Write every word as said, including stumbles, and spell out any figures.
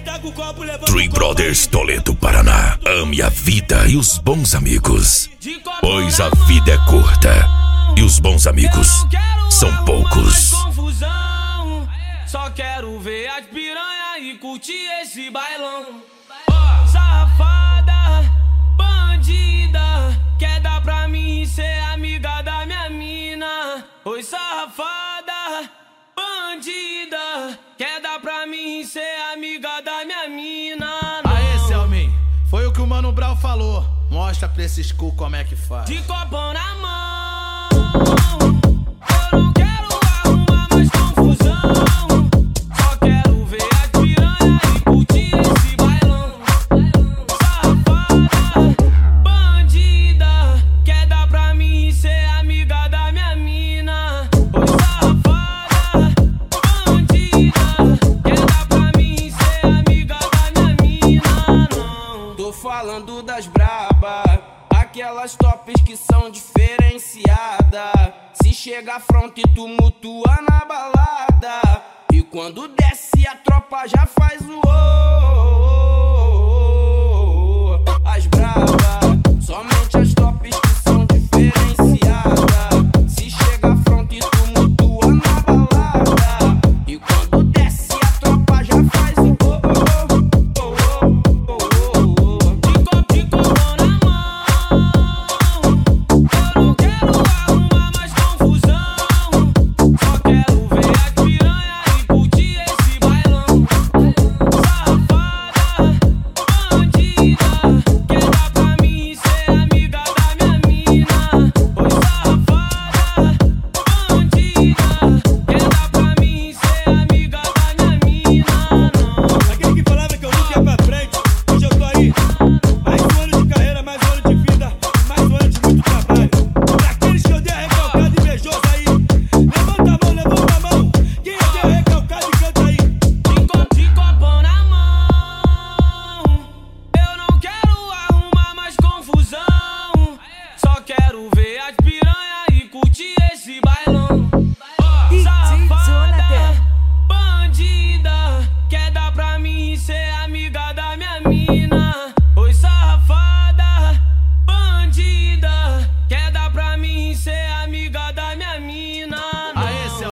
Three Brothers Toledo, Paraná. Ame a vida e os bons amigos, pois a vida é curta e os bons amigos são poucos. Só quero ver as piranha e curtir esse bailão. Oh, safada, bandida, quer dar pra mim ser amiga da minha mina. Oi, safada, bandida, quer dar pra mim ser amiga da minha mina. Não. Aê, Selmin, foi o que o Mano Brown falou. Mostra pra esses cu como é que faz. De copão na mão, eu não quero arrumar mais confusão. Só quero ver as piranha e curtir esse bailão. Safada, bandida, quer dar pra mim ser amiga da minha mina. Oi, safada, bandida, quer dar pra mim ser amiga da minha mina. Não, tô falando das braba, aquelas tops que são diferenciadas. Se chega front e tumultua na balada, e quando desce a tropa já faz o oh, oh, oh. As brava, somente as tops que são diferenciadas. Se chega front e tumultua na balada, e quando desce a tropa já faz o oh, oh, oh, oh, oh, oh. De copo, de copo na mão, eu não quero arrumar mais confusão. Só quero ver as piranha e curtir esse bailão. Safada, bandida, quer dar pra mim ser amiga da minha mina. Oi, safada, bandida, quer dar pra mim ser amiga da minha mina. Não. Aquele que falava que eu nunca ia pra frente, hoje eu tô aí. Mais um ano de carreira, mais um ano de vida, mais um ano de muito trabalho. Pra aqueles que odeiam recalcado e invejoso aí, levanta a mão, levanta a mão. Quem odeia recalcado e canta aí. De copo, de copão na mão, eu não quero arrumar mais confusão. Só quero ver as piranha e curtir esse bailão. Oh, safada, bandida, quer dar pra mim ser amiga da